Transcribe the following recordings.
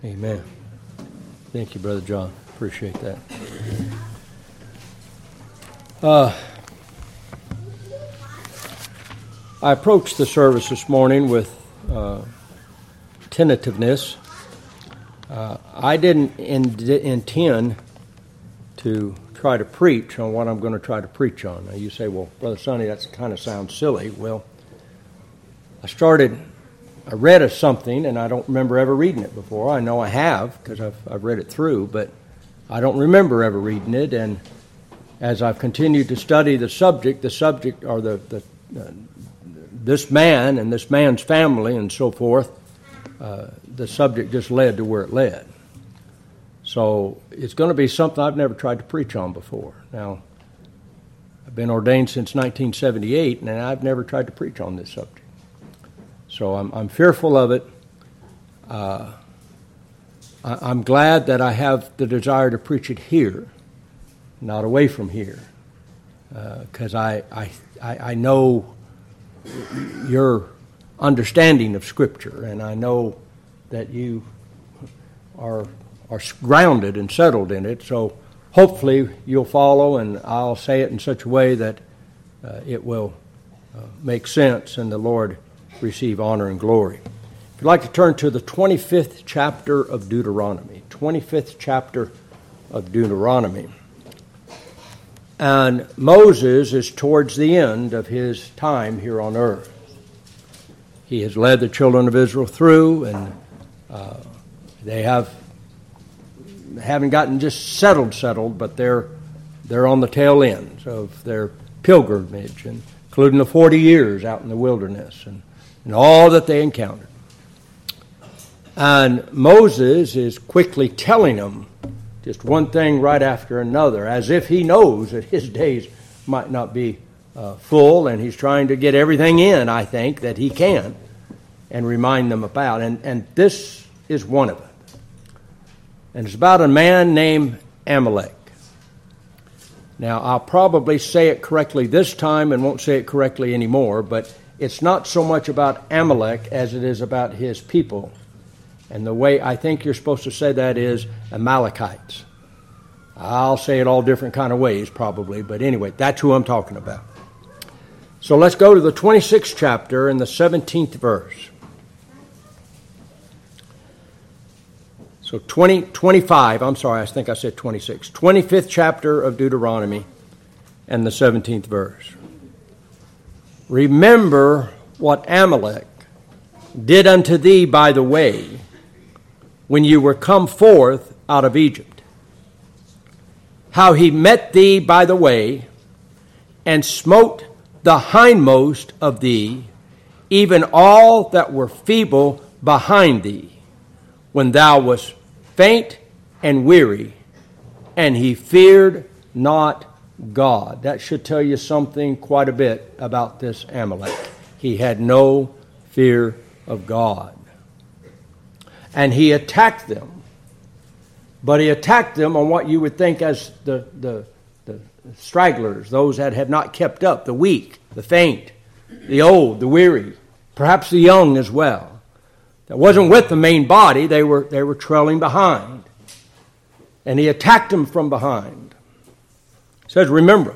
Amen. Thank you, Brother John. Appreciate that. I approached the service this morning with tentativeness. I didn't intend to try to preach on what I'm going to try to preach on. Now you say, well, Brother Sonny, that kind of sounds silly. Well, I read something, and I don't remember ever reading it before. I know I have, because I've read it through, but I don't remember ever reading it. And as I've continued to study the subject, or this man and this man's family and so forth, the subject just led to where it led. So it's going to be something I've never tried to preach on before. Now, I've been ordained since 1978, and I've never tried to preach on this subject. So I'm fearful of it. I'm glad that I have the desire to preach it here, not away from here, because I know your understanding of Scripture, and I know that you are grounded and settled in it. So hopefully you'll follow, and I'll say it in such a way that it will make sense, and the Lord receive honor and glory. If you'd like to turn to the 25th chapter of Deuteronomy, 25th chapter of Deuteronomy. And Moses is towards the end of his time here on earth. He has led the children of Israel through, and they haven't gotten just settled, but they're on the tail ends of their pilgrimage, including the 40 years out in the wilderness and all that they encountered. And Moses is quickly telling them just one thing right after another, as if he knows that his days might not be full, and he's trying to get everything in, I think, that he can, and remind them about. And this is one of it. And it's about a man named Amalek. Now, I'll probably say it correctly this time and won't say it correctly anymore, but it's not so much about Amalek as it is about his people. And the way I think you're supposed to say that is Amalekites. I'll say it all different kind of ways probably, but anyway, that's who I'm talking about. So let's go to the 26th chapter and the 17th verse. So 25, I'm sorry, I think I said 26. 25th chapter of Deuteronomy and the 17th verse. Remember what Amalek did unto thee by the way, when you were come forth out of Egypt, how he met thee by the way, and smote the hindmost of thee, even all that were feeble behind thee, when thou wast faint and weary, and he feared not God. That should tell you something quite a bit about this Amalek. He had no fear of God. And he attacked them. But he attacked them on what you would think as the stragglers, those that have not kept up, the weak, the faint, the old, the weary, perhaps the young as well. That wasn't with the main body, they were trailing behind. And he attacked them from behind. It says, remember.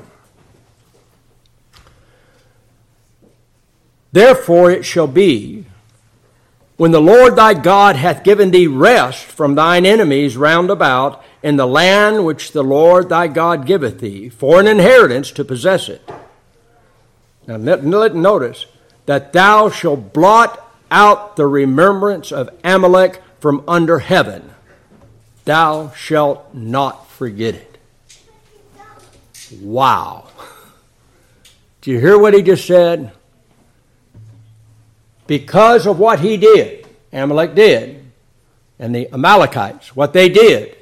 Therefore it shall be, when the Lord thy God hath given thee rest from thine enemies round about in the land which the Lord thy God giveth thee, for an inheritance to possess it. Now notice that thou shalt blot out the remembrance of Amalek from under heaven. Thou shalt not forget it. Wow. Do you hear what he just said? Because of what he did, Amalek did, and the Amalekites, what they did,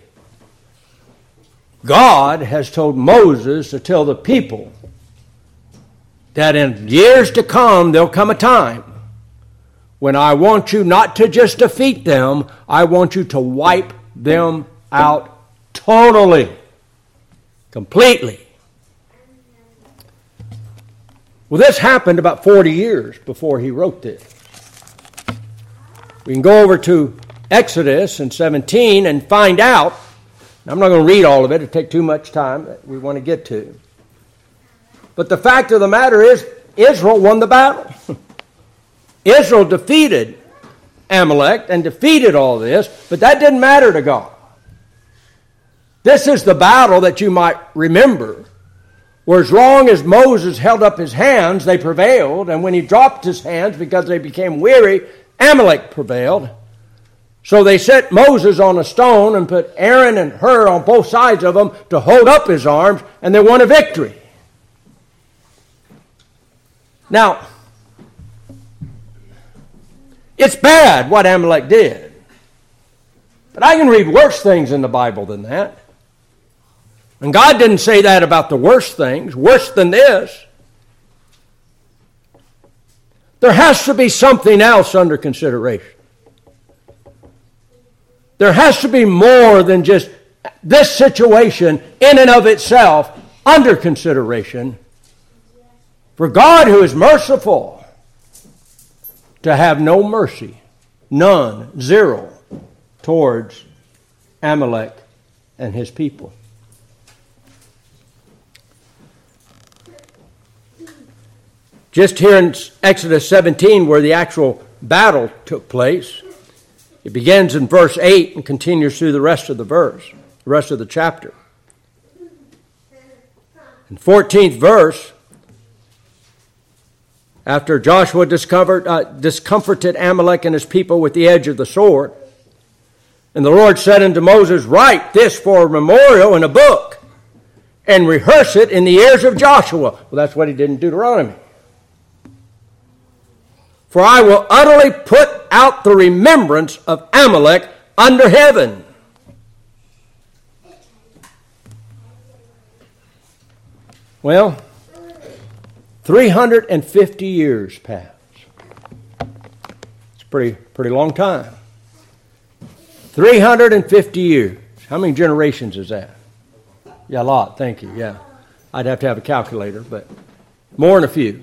God has told Moses to tell the people that in years to come, there'll come a time when I want you not to just defeat them, I want you to wipe them out totally, completely. Well, this happened about 40 years before he wrote this. We can go over to Exodus and 17 and find out. I'm not going to read all of it. It'll take too much time that we want to get to. But the fact of the matter is, Israel won the battle. Israel defeated Amalek and defeated all this, but that didn't matter to God. This is the battle that you might remember, where as long as Moses held up his hands, they prevailed, and when he dropped his hands because they became weary, Amalek prevailed. So they set Moses on a stone and put Aaron and Hur on both sides of him to hold up his arms, and they won a victory. Now, it's bad what Amalek did. But I can read worse things in the Bible than that. And God didn't say that about the worst things, worse than this. There has to be something else under consideration. There has to be more than just this situation in and of itself under consideration. For God, who is merciful, to have no mercy, none, zero, towards Amalek and his people. Just here in Exodus 17, where the actual battle took place, it begins in verse 8 and continues through the rest of the verse, the rest of the chapter. In 14th verse, after Joshua discomforted Amalek and his people with the edge of the sword, and the Lord said unto Moses, write this for a memorial in a book, and rehearse it in the ears of Joshua. Well, that's what he did in Deuteronomy. For I will utterly put out the remembrance of Amalek under heaven. Well, 350 years passed. It's a pretty long time. 350 years. How many generations is that? Yeah, a lot. Thank you. Yeah. I'd have to have a calculator, but more than a few.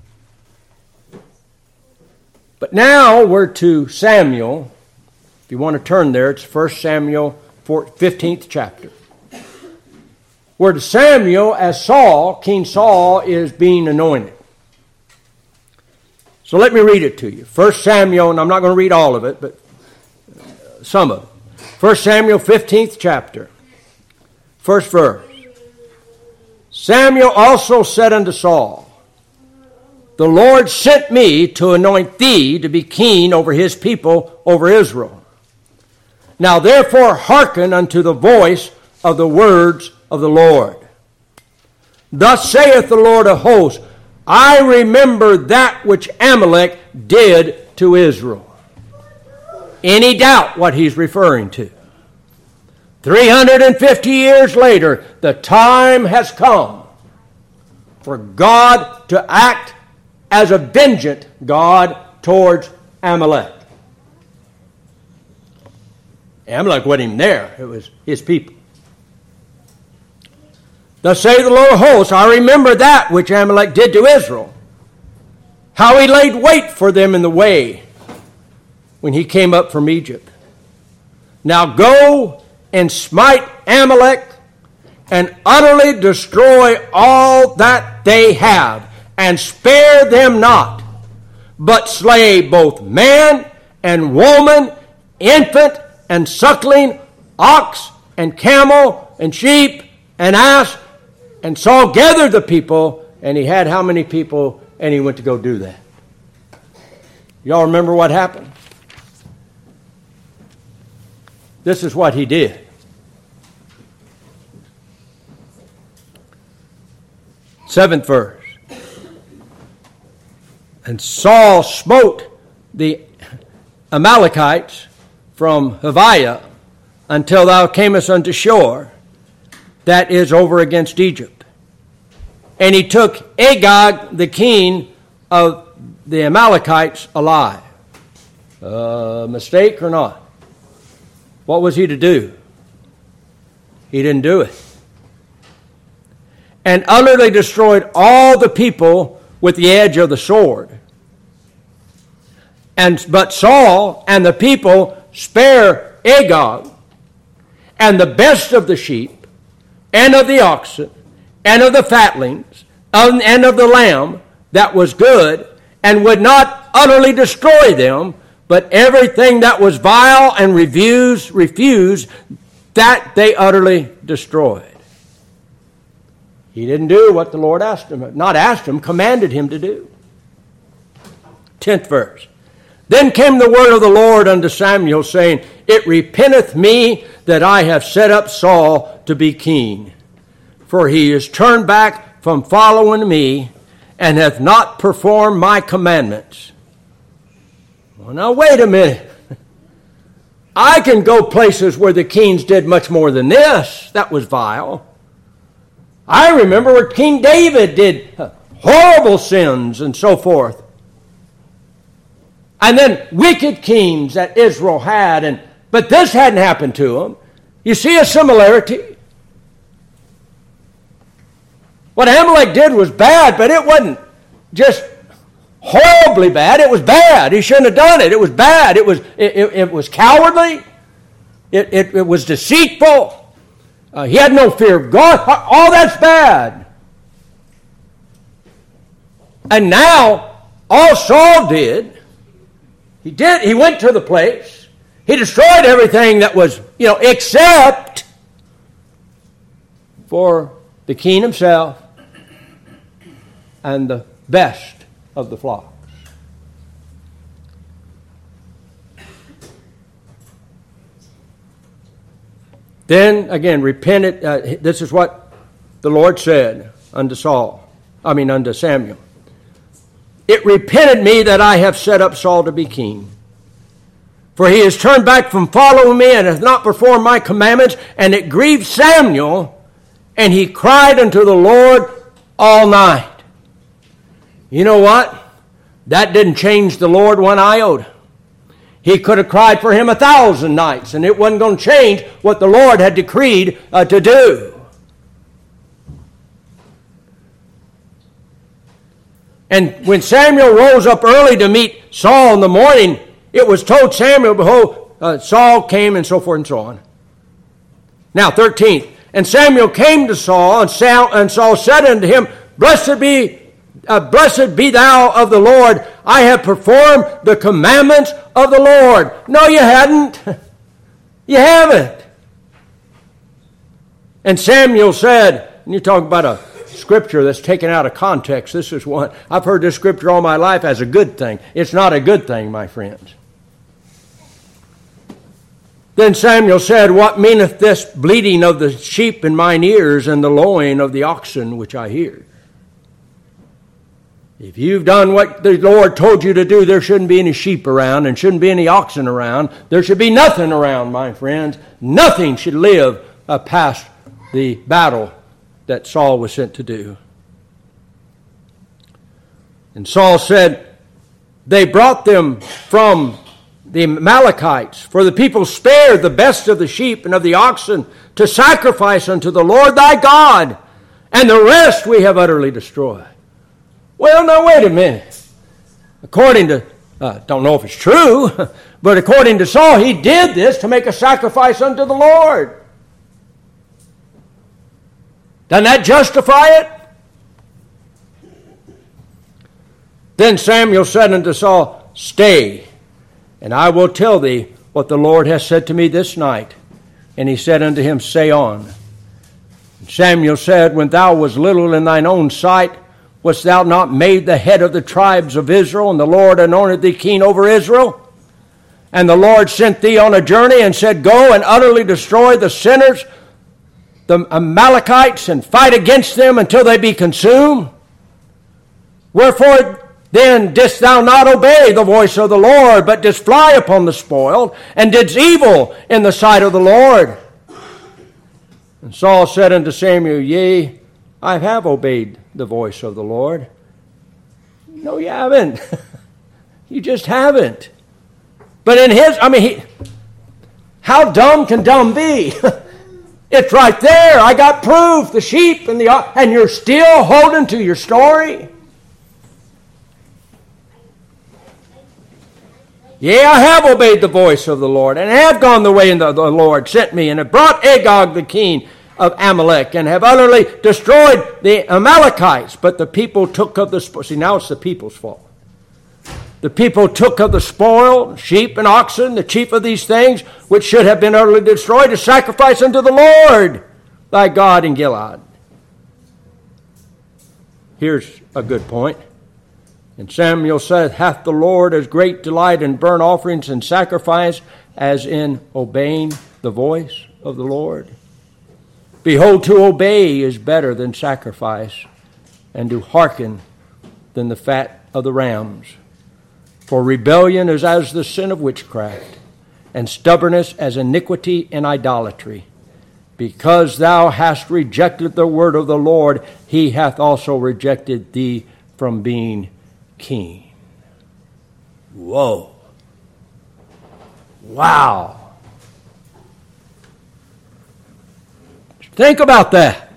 But now we're to Samuel. If you want to turn there, it's 1 Samuel 15th chapter. We're to Samuel as Saul, King Saul, is being anointed. So let me read it to you. 1 Samuel, and I'm not going to read all of it, but some of it. 1 Samuel 15th chapter, first verse. Samuel also said unto Saul, the Lord sent me to anoint thee to be king over his people, over Israel. Now therefore hearken unto the voice of the words of the Lord. Thus saith the Lord of hosts, I remember that which Amalek did to Israel. Any doubt what he's referring to? 350 years later, the time has come for God to act as a vengeant God towards Amalek. Amalek wasn't even there. It was his people. Thus saith the Lord of hosts, I remember that which Amalek did to Israel, how he laid wait for them in the way when he came up from Egypt. Now go and smite Amalek and utterly destroy all that they have, and spare them not, but slay both man and woman, infant and suckling, ox and camel and sheep and ass. And Saul gathered the people, and he had how many people, and he went to go do that. Y'all remember what happened? This is what he did. Seventh verse. And Saul smote the Amalekites from Haviah until thou camest unto Shur, that is over against Egypt. And he took Agag, the king of the Amalekites, alive. Mistake or not? What was he to do? He didn't do it. And utterly destroyed all the people with the edge of the sword. But Saul and the people spare Agag, and the best of the sheep, and of the oxen, and of the fatlings, and of the lamb that was good, and would not utterly destroy them, but everything that was vile and refused, that they utterly destroyed. He didn't do what the Lord commanded him to do. 10th verse. Then came the word of the Lord unto Samuel, saying, It repenteth me that I have set up Saul to be king, for he is turned back from following me, and hath not performed my commandments. Well, now wait a minute. I can go places where the kings did much more than this. That was vile. I remember where King David did horrible sins and so forth. And then wicked kings that Israel had, but this hadn't happened to them. You see a similarity? What Amalek did was bad, but it wasn't just horribly bad. It was bad. He shouldn't have done it. It was bad. It was cowardly. It was deceitful. He had no fear of God. All that's bad. And now, all Saul did, he went to the place. He destroyed everything that was, except for the king himself and the best of the flocks. Then, again, repented. This is what the Lord said unto Samuel. It repented me that I have set up Saul to be king. For he has turned back from following me and hath not performed my commandments. And it grieved Samuel, and he cried unto the Lord all night. You know what? That didn't change the Lord one iota. He could have cried for him 1,000 nights, and it wasn't going to change what the Lord had decreed to do. And when Samuel rose up early to meet Saul in the morning, it was told Samuel, behold, Saul came, and so forth and so on. Now, 13th. And Samuel came to Saul, and Saul said unto him, Blessed be thou of the Lord. I have performed the commandments of the Lord. No, you hadn't. You haven't. And Samuel said, and you talk about a scripture that's taken out of context. This is one. I've heard this scripture all my life as a good thing. It's not a good thing, my friends. Then Samuel said, What meaneth this bleating of the sheep in mine ears, and the lowing of the oxen which I hear? If you've done what the Lord told you to do, there shouldn't be any sheep around and shouldn't be any oxen around. There should be nothing around, my friends. Nothing should live past the battle that Saul was sent to do. And Saul said, They brought them from the Amalekites, for the people spared the best of the sheep and of the oxen to sacrifice unto the Lord thy God, and the rest we have utterly destroyed. Well, now wait a minute. According to, don't know if it's true, but according to Saul, he did this to make a sacrifice unto the Lord. Doesn't that justify it? Then Samuel said unto Saul, Stay, and I will tell thee what the Lord hath said to me this night. And he said unto him, Say on. And Samuel said, When thou wast little in thine own sight, wast thou not made the head of the tribes of Israel, and the Lord anointed thee king over Israel? And the Lord sent thee on a journey and said, Go and utterly destroy the sinners, the Amalekites, and fight against them until they be consumed? Wherefore then didst thou not obey the voice of the Lord, but didst fly upon the spoil, and didst evil in the sight of the Lord? And Saul said unto Samuel, Yea, I have obeyed the voice of the Lord. No, you haven't. You just haven't. But in his, how dumb can dumb be? It's right there. I got proof. The sheep and you're still holding to your story. Yea, I have obeyed the voice of the Lord, and have gone the way the Lord sent me, and have brought Agag the king of Amalek, and have utterly destroyed the Amalekites. But the people took of the spoil. See, now it's the people's fault. The people took of the spoil, sheep and oxen, the chief of these things, which should have been utterly destroyed, to sacrifice unto the Lord thy God in Gilead. Here's a good point. And Samuel said, hath the Lord as great delight in burnt offerings and sacrifice as in obeying the voice of the Lord? Behold, to obey is better than sacrifice, and to hearken than the fat of the rams. For rebellion is as the sin of witchcraft, and stubbornness as iniquity and idolatry. Because thou hast rejected the word of the Lord, he hath also rejected thee from being king. Whoa. Wow. Think about that.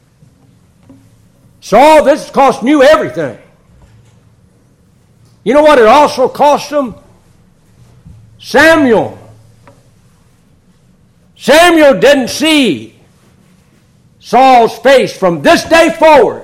Saul, this cost you everything. You know what it also cost him? Samuel. Samuel didn't see Saul's face from this day forward.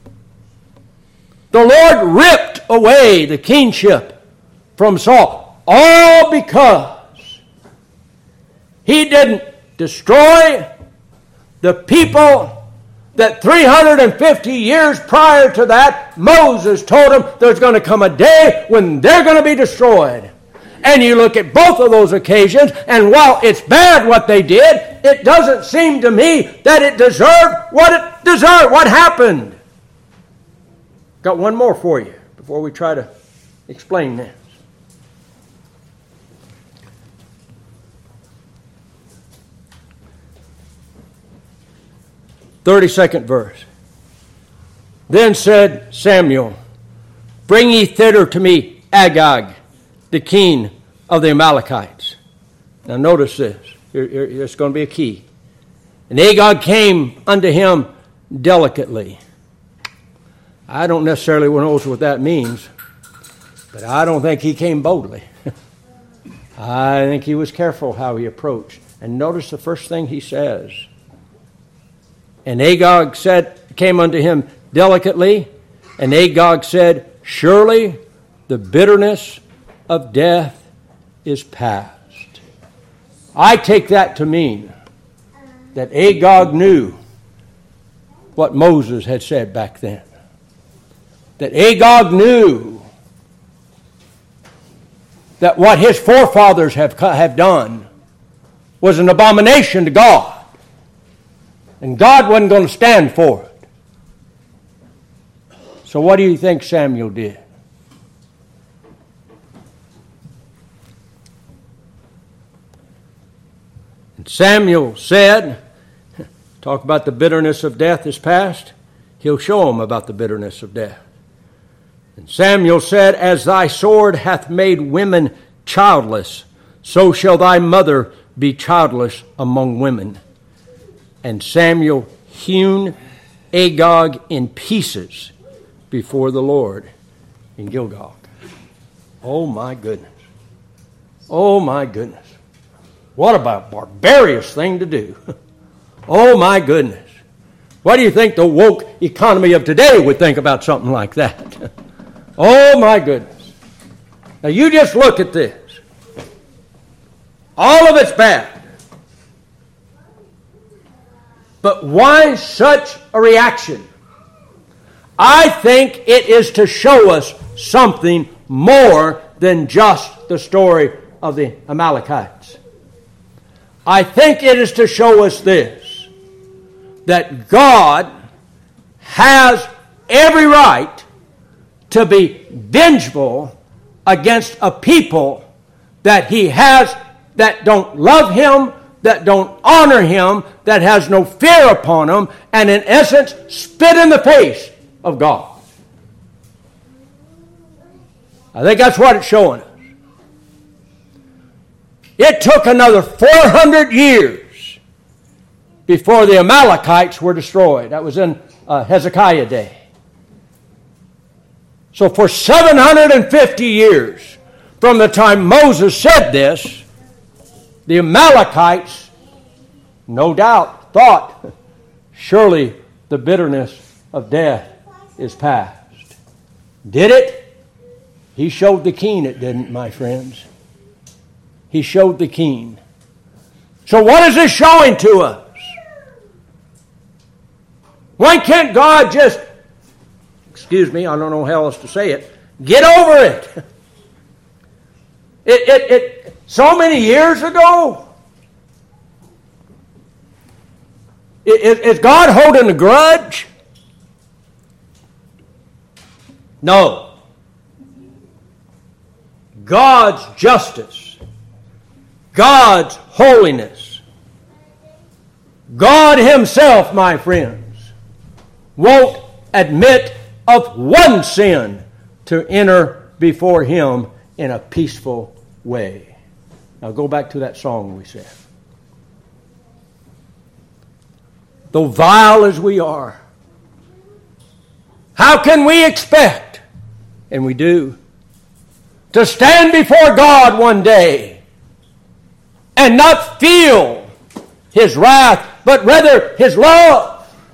The Lord ripped away the kingship from Saul, all because he didn't destroy the people that 350 years prior to that, Moses told them there's going to come a day when they're going to be destroyed. And you look at both of those occasions, and while it's bad what they did, it doesn't seem to me that it deserved what it deserved. What happened? Got one more for you before we try to explain this. "32nd verse. Then said Samuel, bring ye thither to me Agag, the king of the Amalekites." Now notice this. It's going to be a key. "And Agag came unto him delicately." I don't necessarily know what that means, but I don't think he came boldly. I think he was careful how he approached. And notice the first thing he says. "And Agag came unto him delicately, and Agag said, Surely the bitterness of death is past." I take that to mean that Agag knew what Moses had said back then. That Agag knew that what his forefathers have done was an abomination to God. And God wasn't going to stand for it. So what do you think Samuel did? And Samuel said, talk about the bitterness of death is past. He'll show him about the bitterness of death. And Samuel said, As thy sword hath made women childless, so shall thy mother be childless among women. And Samuel hewn Agag in pieces before the Lord in Gilgal. Oh my goodness. Oh my goodness. What a barbarous thing to do. Oh my goodness. What do you think the woke economy of today would think about something like that? Oh my goodness. Now you just look at this. All of it's bad. But why such a reaction? I think it is to show us something more than just the story of the Amalekites. I think it is to show us this, that God has every right to be vengeful against a people that he has that don't love him, that don't honor him, that has no fear upon him, and in essence spit in the face of God. I think that's what it's showing us. It took another 400 years before the Amalekites were destroyed. That was in Hezekiah day. So for 750 years, from the time Moses said this, the Amalekites, no doubt, thought, surely the bitterness of death is past. Did it? He showed the keen it didn't, my friends. He showed the keen. So what is this showing to us? Why can't God just, excuse me, I don't know how else to say it, get over it? It so many years ago, is God holding a grudge? No. God's justice, God's holiness, God Himself, my friends, won't admit of one sin to enter before Him in a peaceful way. Now go back to that song we said. Though vile as we are, how can we expect, and we do, to stand before God one day and not feel His wrath, but rather His love?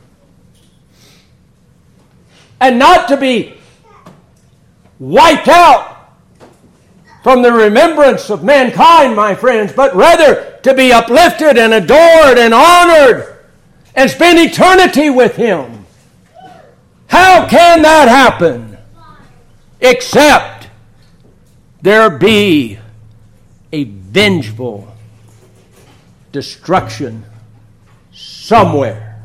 And not to be wiped out from the remembrance of mankind, my friends, but rather to be uplifted and adored and honored and spend eternity with Him. How can that happen? Except there be a vengeful destruction somewhere.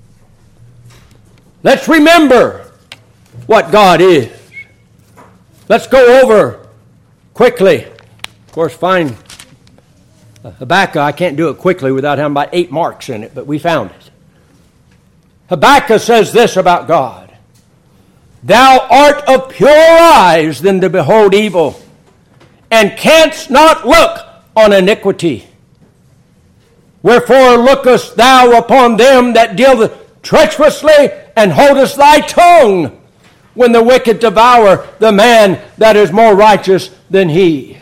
Let's remember what God is. Let's go over quickly. Of course, find Habakkuk. I can't do it quickly without having about 8 marks in it, but we found it. Habakkuk says this about God. Thou art of purer eyes than to behold evil, and canst not look on iniquity. Wherefore lookest thou upon them that deal treacherously, and holdest thy tongue when the wicked devour the man that is more righteous than he.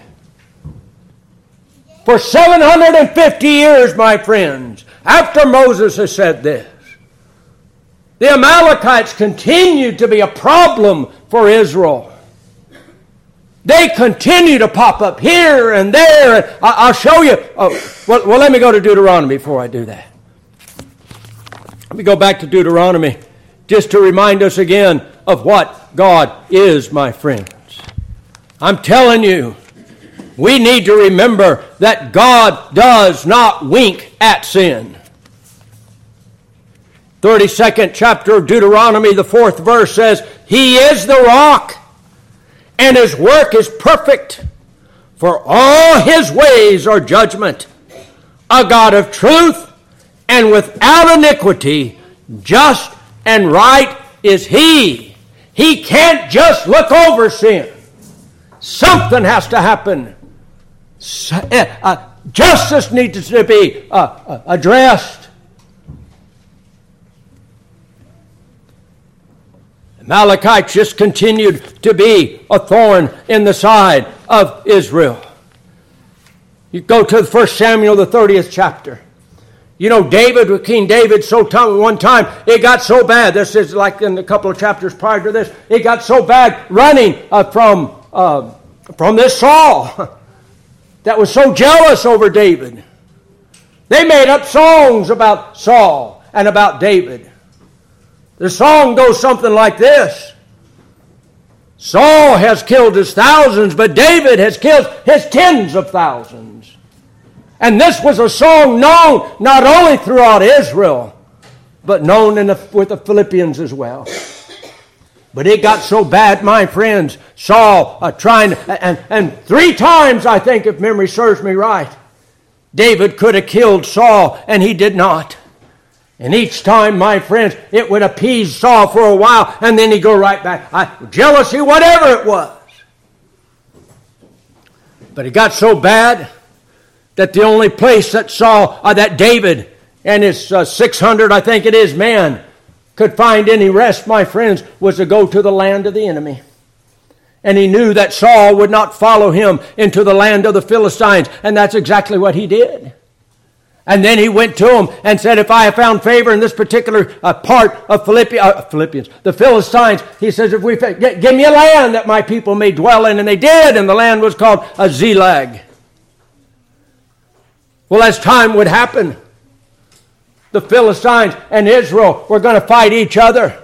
For 750 years, my friends, after Moses has said this, the Amalekites continued to be a problem for Israel. They continue to pop up here and there. I'll show you. Well, let me go to Deuteronomy before I do that. Let me go back to Deuteronomy just to remind us again of what God is, my friends. I'm telling you, we need to remember that God does not wink at sin. 32nd chapter of Deuteronomy, the 4th verse says, He is the rock, and His work is perfect, for all His ways are judgment. A God of truth, and without iniquity, just and right is He. He can't just look over sin. Something has to happen. Justice needs to be addressed. Amalekites just continued to be a thorn in the side of Israel. You go to 1 Samuel, the 30th chapter. You know, David, King David, one time, it got so bad. This is like in a couple of chapters prior to this. It got so bad running from this Saul that was so jealous over David. They made up songs about Saul and about David. The song goes something like this. Saul has killed his thousands, but David has killed his tens of thousands. And this was a song known not only throughout Israel, but known with the Philippians as well. But it got so bad, my friends, Saul and 3 times, I think, if memory serves me right, David could have killed Saul, and he did not. And each time, my friends, it would appease Saul for a while, and then he'd go right back. Jealousy, whatever it was. But it got so bad that the only place that David and his 600, I think it is, men could find any rest, my friends, was to go to the land of the enemy. And he knew that Saul would not follow him into the land of the Philistines. And that's exactly what he did. And then he went to him and said, if I have found favor in this particular part of Philippians, the Philistines, he says, if we give me a land that my people may dwell in. And they did, and the land was called Ziklag. Well, as time would happen, the Philistines and Israel were going to fight each other.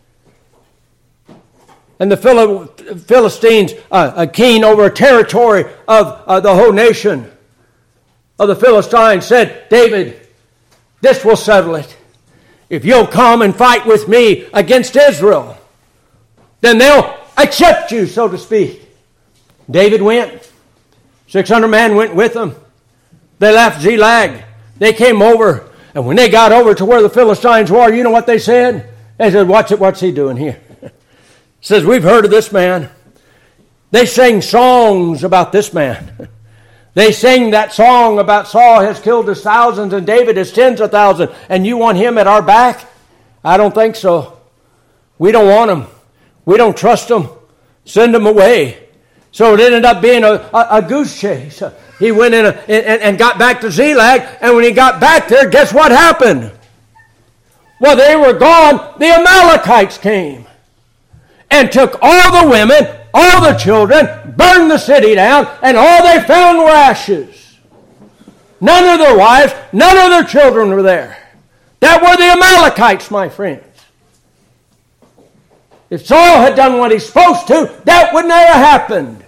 And the Philistines, keen over territory of the whole nation of the Philistines, said, David, this will settle it. If you'll come and fight with me against Israel, then they'll accept you, so to speak. David went. 600 men went with him. They left Ziklag. They came over. And when they got over to where the Philistines were, you know what they said? They said, what's he doing here? Says, we've heard of this man. They sang songs about this man. They sing that song about Saul has killed his thousands and David his tens of thousands, and you want him at our back? I don't think so. We don't want him. We don't trust him. Send him away. So it ended up being a goose chase. He went in and got back to Ziklag, and when he got back there, guess what happened? Well, they were gone. The Amalekites came and took all the women, all the children, burned the city down, and all they found were ashes. None of their wives, none of their children were there. That were the Amalekites, my friends. If Saul had done what he's supposed to, that would never have happened.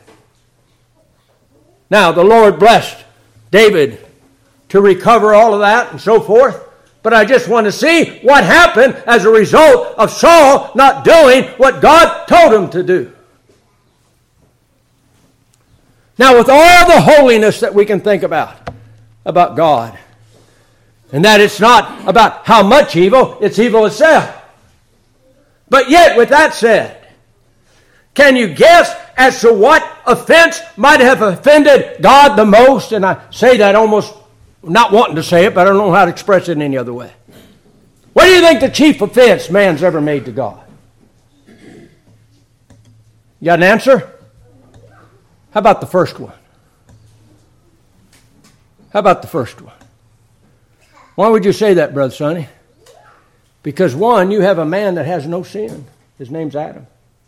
Now, the Lord blessed David to recover all of that and so forth. But I just want to see what happened as a result of Saul not doing what God told him to do. Now, with all the holiness that we can think about God, and that it's not about how much evil, it's evil itself. But yet, with that said, can you guess as to what offense might have offended God the most? And I say that almost not wanting to say it, but I don't know how to express it in any other way. What do you think the chief offense man's ever made to God? You got an answer? How about the first one? How about the first one? Why would you say that, Brother Sonny? Because one, you have a man that has no sin. His name's Adam.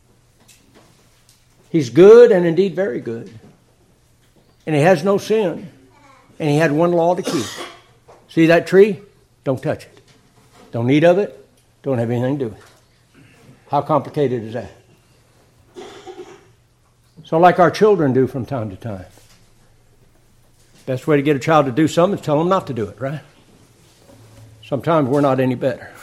He's good and indeed very good. And he has no sin. And he had one law to keep. See that tree? Don't touch it. Don't eat of it. Don't have anything to do with it. How complicated is that? So like our children do from time to time. Best way to get a child to do something is tell them not to do it, right? Sometimes we're not any better.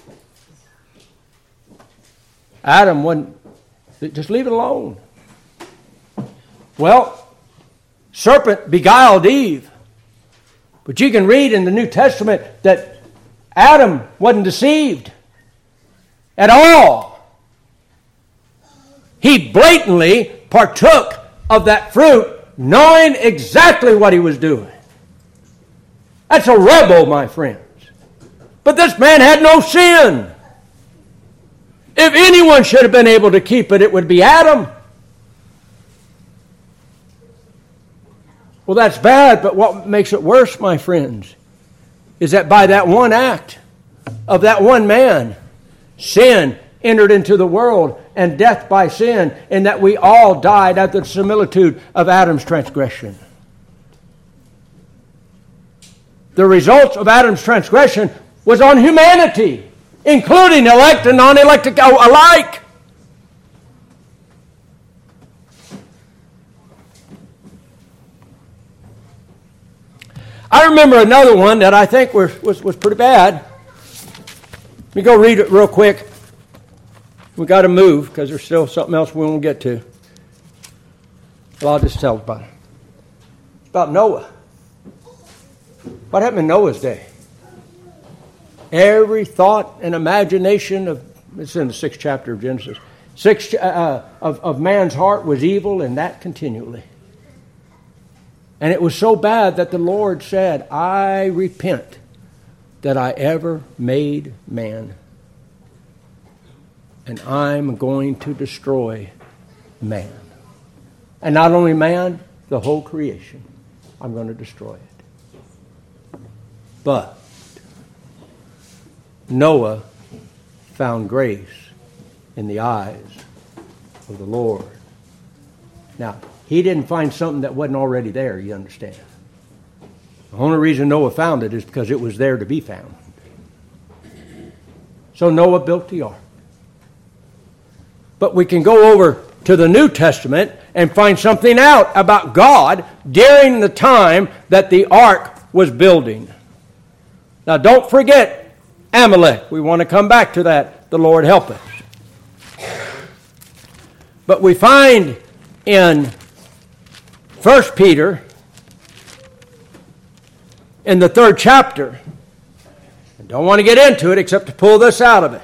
Adam wouldn't, just leave it alone. Well, serpent beguiled Eve. But you can read in the New Testament that Adam wasn't deceived at all. He blatantly partook of that fruit, knowing exactly what he was doing. That's a rebel, my friends. But this man had no sin. If anyone should have been able to keep it, it would be Adam. Well, that's bad, but what makes it worse, my friends, is that by that one act of that one man, sin entered into the world, and death by sin, and that we all died at the similitude of Adam's transgression. The result of Adam's transgression was on humanity, including elect and non-elect alike. I remember another one that I think was pretty bad. Let me go read it real quick. We got to move because there's still something else we won't get to. Well, I'll just tell about it. It's about Noah. What happened in Noah's day? Every thought and imagination of, it's in the 6th chapter of Genesis, of man's heart was evil, and that continually. And it was so bad that the Lord said, I repent that I ever made man. And I'm going to destroy man. And not only man, the whole creation. I'm going to destroy it. But Noah found grace in the eyes of the Lord. Now, he didn't find something that wasn't already there, you understand. The only reason Noah found it is because it was there to be found. So Noah built the ark. But we can go over to the New Testament and find something out about God during the time that the ark was building. Now, don't forget Amalek. We want to come back to that. The Lord help us. But we find in 1 Peter, in the 3rd chapter, I don't want to get into it except to pull this out of it.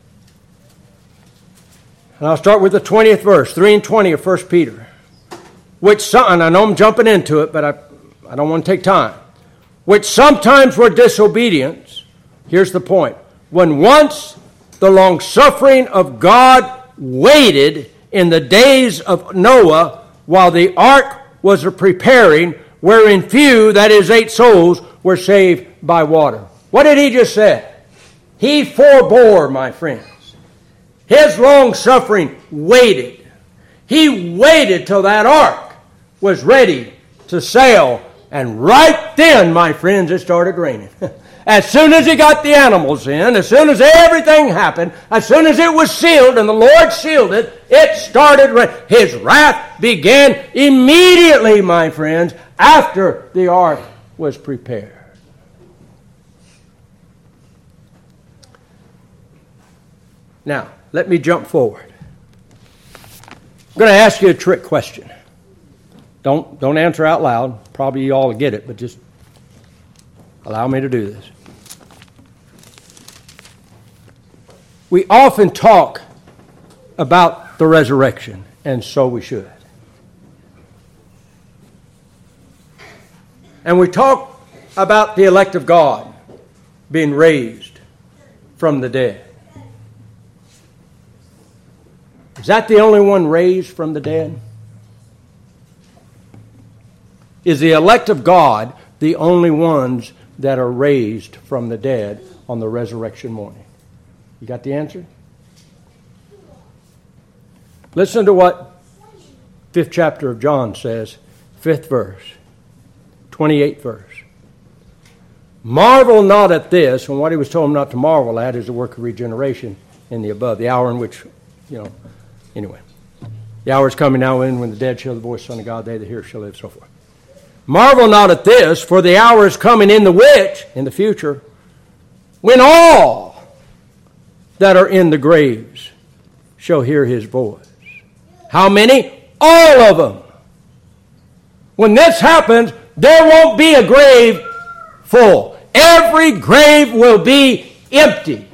And I'll start with the 20th verse, 3 and 20 of 1 Peter. And I know I'm jumping into it, but I don't want to take time. Which sometimes were disobedience. Here's the point. When once the long-suffering of God waited in the days of Noah while the ark was preparing, wherein few, that is 8 souls, were saved by water. What did he just say? He forebore, my friends. His long-suffering waited. He waited till that ark was ready to sail. And right then, my friends, it started raining. As soon as he got the animals in, as soon as everything happened, as soon as it was sealed and the Lord sealed it, it started raining. His wrath began immediately, my friends, after the ark was prepared. Now, let me jump forward. I'm going to ask you a trick question. Don't answer out loud. Probably you all get it, but just allow me to do this. We often talk about the resurrection, and so we should. And we talk about the elect of God being raised from the dead. Is that the only one raised from the dead? Is the elect of God the only ones that are raised from the dead on the resurrection morning? You got the answer? Listen to what 5th chapter of John says, 5th verse, 28th verse. Marvel not at this, and what he was told not to marvel at is the work of regeneration in the above, the hour in which, anyway. The hour is coming now when the dead shall hear the voice of the Son of God, they that hear shall live, so forth. Marvel not at this, for the hour is coming in the which, in the future, when all that are in the graves shall hear his voice. How many? All of them. When this happens, there won't be a grave full. Every grave will be empty.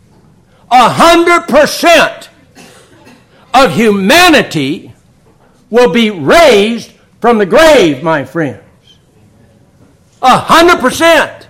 100% of humanity will be raised from the grave, my friends. 100%.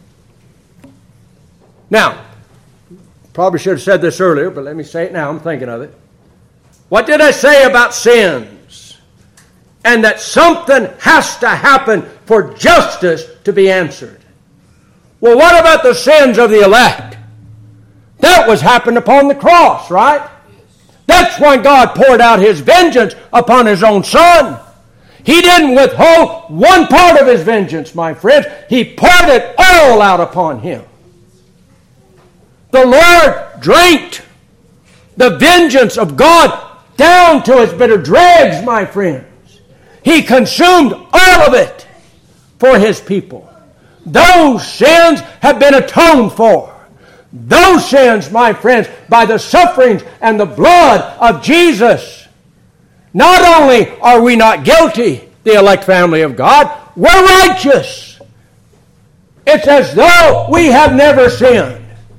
Now, probably should have said this earlier, but let me say it now. I'm thinking of it. What did I say about sins? And that something has to happen for justice to be answered. Well, what about the sins of the elect? That was happened upon the cross, right? That's why God poured out his vengeance upon his own Son. He didn't withhold one part of his vengeance, my friends. He poured it all out upon him. The Lord drank the vengeance of God down to its bitter dregs, my friends. He consumed all of it for his people. Those sins have been atoned for. Those sins, my friends, by the sufferings and the blood of Jesus. Not only are we not guilty, the elect family of God, we're righteous. It's as though we have never sinned.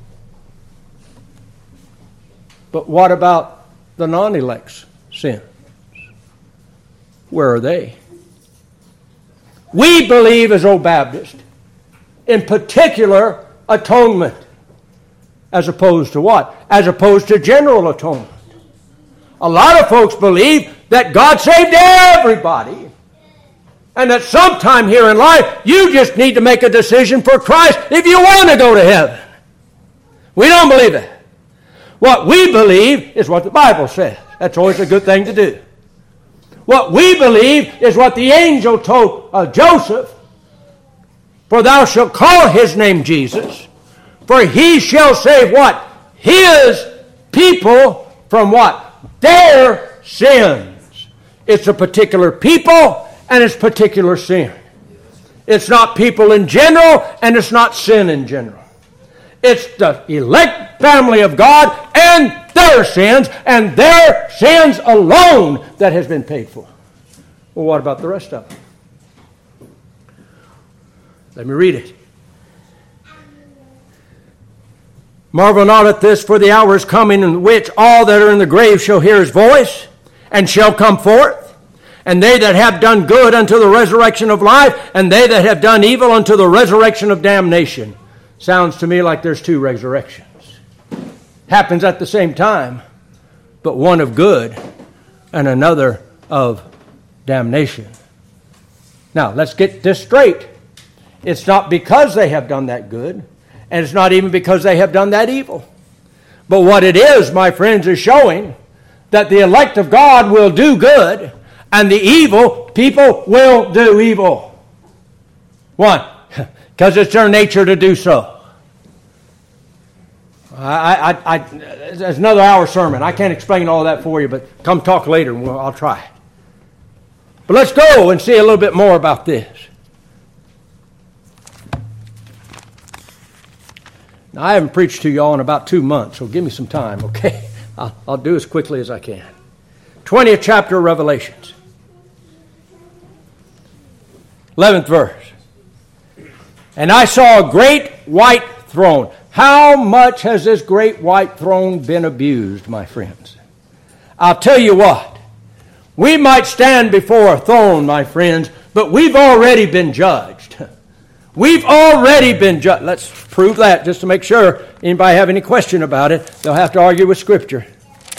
But what about the non-elect's sins? Where are they? We believe as Old Baptists in particular atonement. As opposed to what? As opposed to general atonement. A lot of folks believe that God saved everybody, and that sometime here in life you just need to make a decision for Christ if you want to go to heaven. We don't believe it. What we believe is what the Bible says. That's always a good thing to do. What we believe is what the angel told Joseph. For thou shalt call his name Jesus, for he shall save what? His people from what? Their sins. It's a particular people and it's particular sin. It's not people in general and it's not sin in general. It's the elect family of God and their sins alone that has been paid for. Well, what about the rest of them? Let me read it. Marvel not at this, for the hour is coming in which all that are in the grave shall hear his voice, and shall come forth. And they that have done good unto the resurrection of life, and they that have done evil unto the resurrection of damnation. Sounds to me like there's two resurrections. Happens at the same time, but one of good and another of damnation. Now, let's get this straight. It's not because they have done that good, and it's not even because they have done that evil. But what it is, my friends, is showing that the elect of God will do good, and the evil people will do evil. Why? Because it's their nature to do so. It's another hour sermon. I can't explain all that for you, but come talk later and I'll try. But let's go and see a little bit more about this. Now, I haven't preached to y'all in about 2 months, so give me some time, okay? I'll do as quickly as I can. 20th chapter of Revelations. 11th verse. And I saw a great white throne. How much has this great white throne been abused, my friends? I'll tell you what. We might stand before a throne, my friends, but we've already been judged. We've already been judged. Let's prove that just to make sure anybody have any question about it. They'll have to argue with Scripture.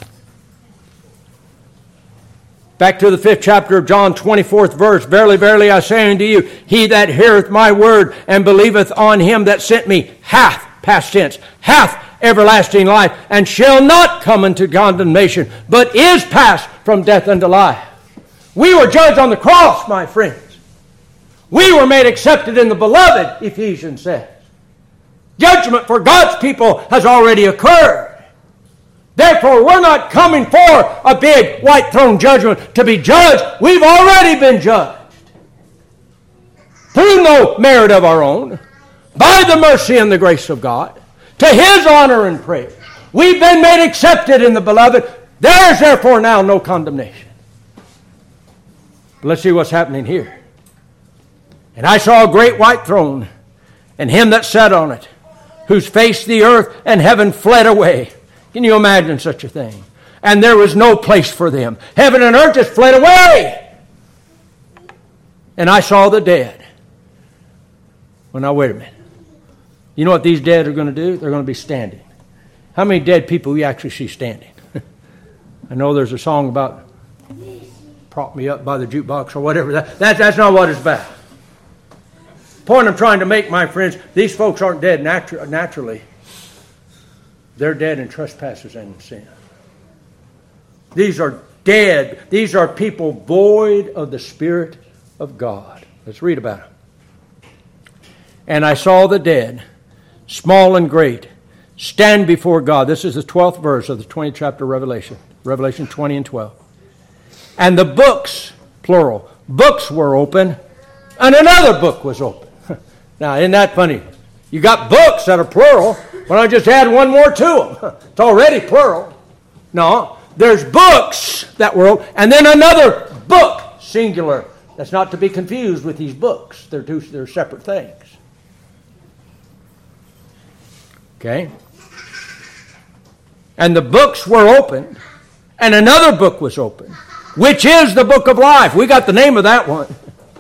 Back to the 5th chapter of John, 24th verse. Verily, verily, I say unto you, he that heareth my word and believeth on him that sent me hath, past tense, hath everlasting life, and shall not come into condemnation, but is passed from death unto life. We were judged on the cross, my friends. We were made accepted in the beloved, Ephesians says. Judgment for God's people has already occurred. Therefore, we're not coming for a big white throne judgment to be judged. We've already been judged. Through no merit of our own, by the mercy and the grace of God, to His honor and praise. We've been made accepted in the beloved. There is therefore now no condemnation. But let's see what's happening here. And I saw a great white throne, and him that sat on it, whose face the earth and heaven fled away. Can you imagine such a thing? And there was no place for them. Heaven and earth just fled away. And I saw the dead. Well, now wait a minute. You know what these dead are going to do? They're going to be standing. How many dead people you actually see standing? I know there's a song about prop me up by the jukebox or whatever. That's not what it's about. Point I'm trying to make, my friends, these folks aren't dead naturally. They're dead in trespasses and sin. These are dead. These are people void of the Spirit of God. Let's read about them. And I saw the dead, small and great, stand before God. This is the 12th verse of the 20th chapter of Revelation. Revelation 20 and 12. And the books, plural, books were open, and another book was open. Now, isn't that funny? You got books that are plural. Why don't I just add one more to them? It's already plural. No, there's books that were open, and then another book, singular. That's not to be confused with these books. They're separate things. Okay? And the books were opened, and another book was opened, which is the book of life. We got the name of that one.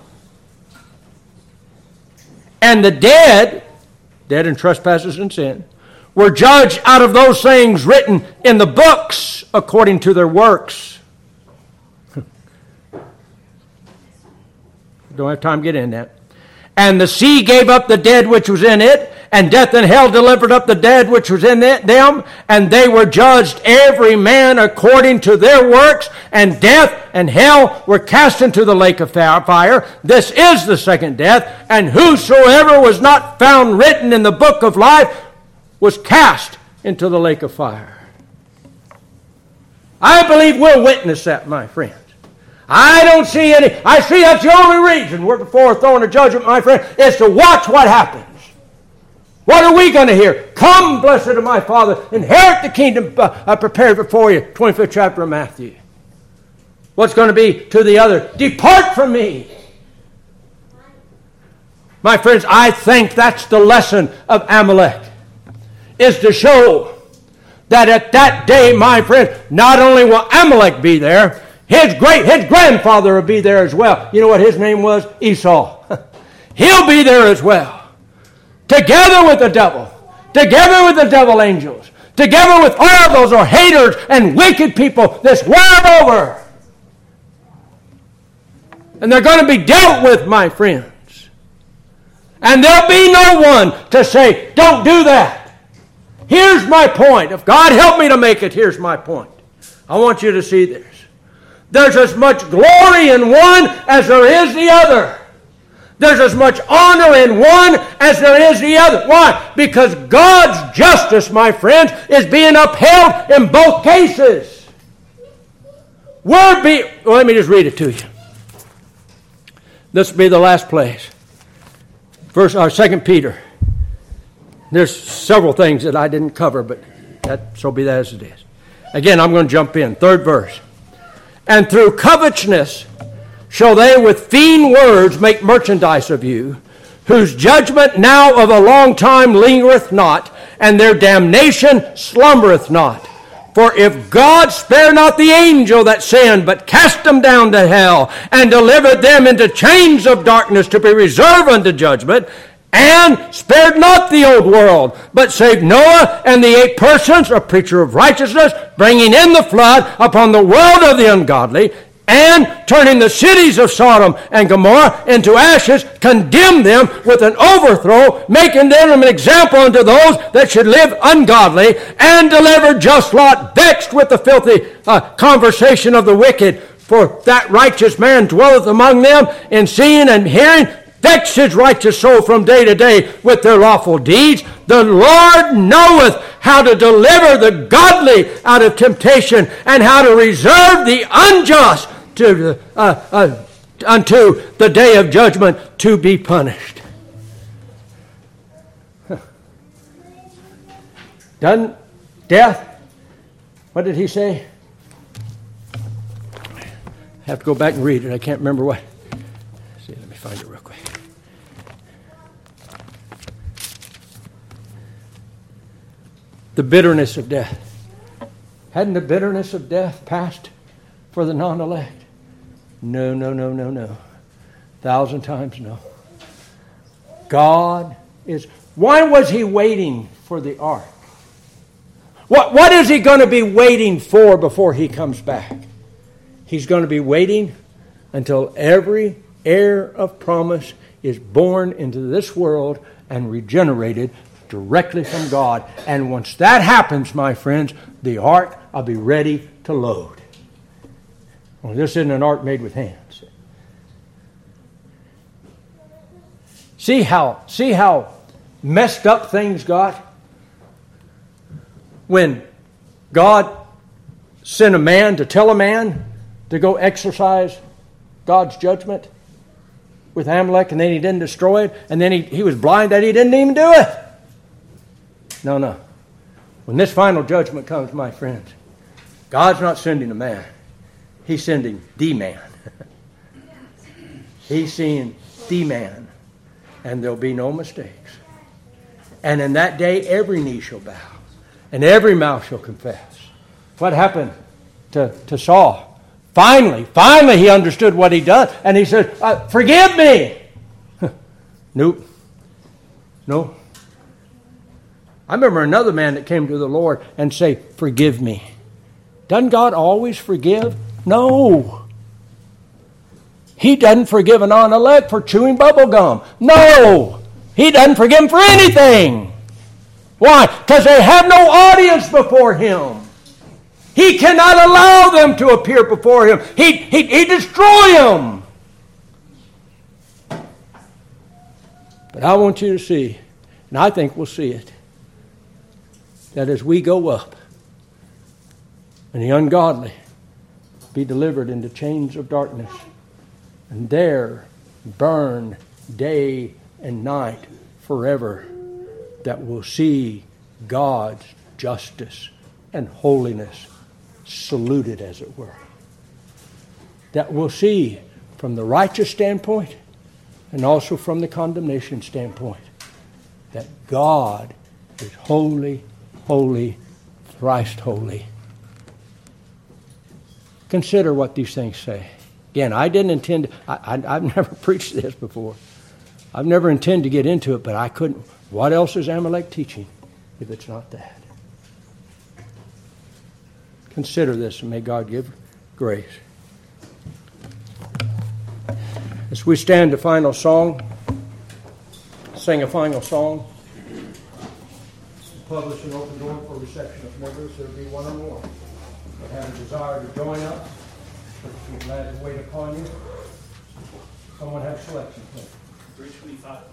And the dead in trespasses and sin, were judged out of those things written in the books according to their works. don't have time to get in that. And the sea gave up the dead which was in it, and death and hell delivered up the dead which was in them, and they were judged every man according to their works, and death and hell were cast into the lake of fire. This is the second death, and whosoever was not found written in the book of life was cast into the lake of fire. I believe we'll witness that, my friends. I don't see any. I see that's the only reason we're before throwing a judgment, my friend, is to watch what happens. What are we going to hear? Come, blessed of my Father, inherit the kingdom prepared before you. 25th chapter of Matthew. What's going to be to the other? Depart from me. My friends, I think that's the lesson of Amalek, is to show that at that day, my friend, not only will Amalek be there, his grandfather will be there as well. You know what his name was? Esau. He'll be there as well. Together with the devil. Together with the devil angels. Together with all those are haters and wicked people this world over. And they're going to be dealt with, my friends. And there'll be no one to say, don't do that. Here's my point. If God help me to make it, here's my point. I want you to see this. There's as much glory in one as there is the other. There's as much honor in one as there is the other. Why? Because God's justice, my friends, is being upheld in both cases. Let me just read it to you. This will be the last place. 2 Peter. There's several things that I didn't cover, but so be that as it is. Again, I'm going to jump in. 3rd verse. And through covetousness shall they with vain words make merchandise of you, whose judgment now of a long time lingereth not, and their damnation slumbereth not. For if God spare not the angel that sinned, but cast them down to hell, and delivered them into chains of darkness to be reserved unto judgment, and spared not the old world, but saved Noah and the 8 persons, a preacher of righteousness, bringing in the flood upon the world of the ungodly, and turning the cities of Sodom and Gomorrah into ashes, condemned them with an overthrow, making them an example unto those that should live ungodly, and delivered just Lot, vexed with the filthy conversation of the wicked. For that righteous man dwelleth among them in seeing and hearing, vex his righteous soul from day to day with their lawful deeds. The Lord knoweth how to deliver the godly out of temptation, and how to reserve the unjust unto the day of judgment to be punished. Done death. What did he say? I have to go back and read it. I can't remember what. Let's see, let me find it real quick. The bitterness of death. Hadn't the bitterness of death passed for the non-elect? No. 1,000 times no. God is... Why was he waiting for the ark? What is he going to be waiting for before he comes back? He's going to be waiting until every heir of promise is born into this world and regenerated directly from God. And once that happens, my friends, the ark will be ready to load. Well, this isn't an ark made with hands. See how messed up things got when God sent a man to tell a man to go exercise God's judgment with Amalek, and then he didn't destroy it, and then he was blind that he didn't even do it. No. When this final judgment comes, my friends, God's not sending a man. He's sending the man. He's seeing the man. And there'll be no mistakes. And in that day, every knee shall bow. And every mouth shall confess. What happened to Saul? Finally, he understood what he done. And he said, forgive me. Nope. No. I remember another man that came to the Lord and say, forgive me. Doesn't God always forgive? No. He doesn't forgive a non-elect for chewing bubble gum. No! He doesn't forgive them for anything. Why? Because they have no audience before Him. He cannot allow them to appear before Him. He destroy them. But I want you to see, and I think we'll see it, that as we go up, and the ungodly be delivered into chains of darkness, and there burn day and night forever, that will see God's justice and holiness saluted, as it were. That we'll see from the righteous standpoint and also from the condemnation standpoint that God is holy, holy, thrice holy. Consider what these things say. Again, I didn't intend, I've never preached this before. I've never intended to get into it, but I couldn't. What else is Amalek teaching if it's not that? Consider this, and may God give grace. As we stand the final song, sing a final song, publish an open door for reception of members. There will be one or more that have a desire to join us. We're glad to wait upon you. Someone have selection, please. 325.